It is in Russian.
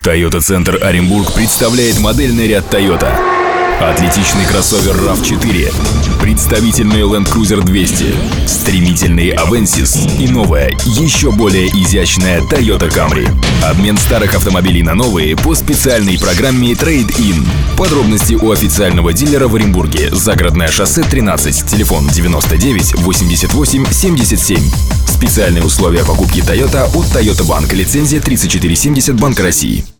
Toyota Центр Оренбург представляет модельный ряд Toyota. Атлетичный кроссовер RAV4, представительный Land Cruiser 200, стремительный Avensis и новая, еще более изящная Toyota Camry. Обмен старых автомобилей на новые по специальной программе Trade-in. Подробности у официального дилера в Оренбурге. Загородное шоссе 13, телефон 99 88 77. Специальные условия покупки Toyota от Toyota Bank. Лицензия 3470 Банка России.